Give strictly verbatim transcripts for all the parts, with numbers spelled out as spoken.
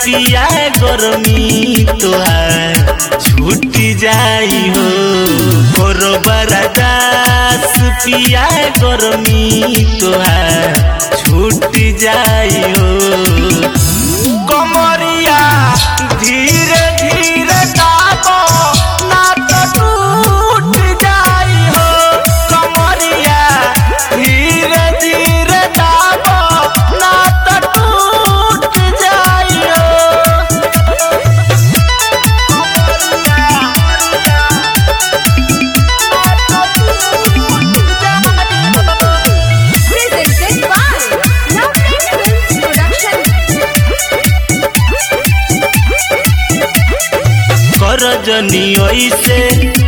पिया गर्मी तोहार छूट जाई हो और बरदास पिया गर्मी तोहार छूट जाई हो। कमरिया धीरे धीरे दाबो ना तो टूट जाई हो। कमरिया धीरे धीरे दाबो ना तो टूट जाई हो। करजनी ऐसे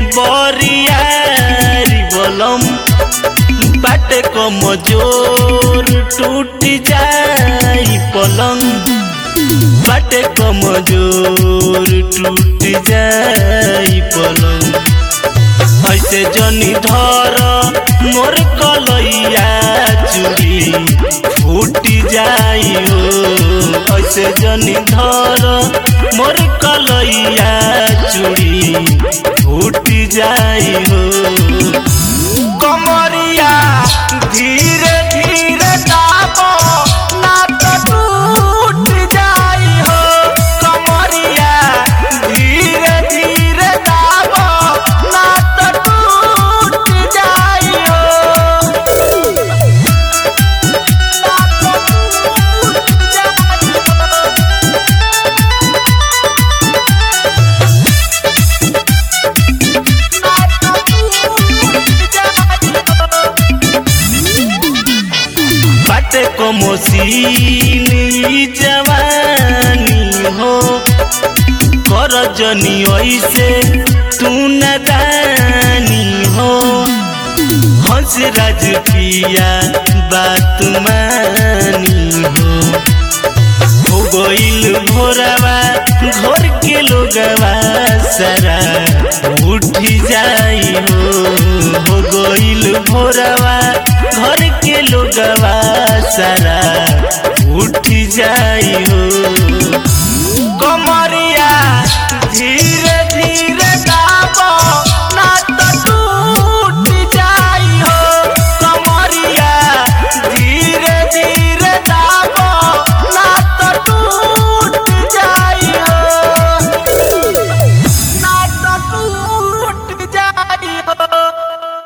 बरियारी बलम बाटे कमजोर टूट जाई पलंग बाटे कमजोर टूट जाई पलंग। ऐसे जनी धर मोर कलैया चूड़ी फूट जाई हो। ऐसे जनी धर मोर कलैया चूड़ी फूट जाई हो। कमरिया धीरे धीरे दाबो ना तो टूट जाई हो। कमरिया धीरे धीरे दाबो ना तो टूट जाई हो। बाटे को मोसीनी जवानी हो करजनी ऐसे तू नदानी हो। हंस राज पिया बात मानी हो। हो गइल भोरवा घर के लोगवा सारा उठ जाई हो। हो गइल भोरवा घर के लोगवा सारा उठ जाई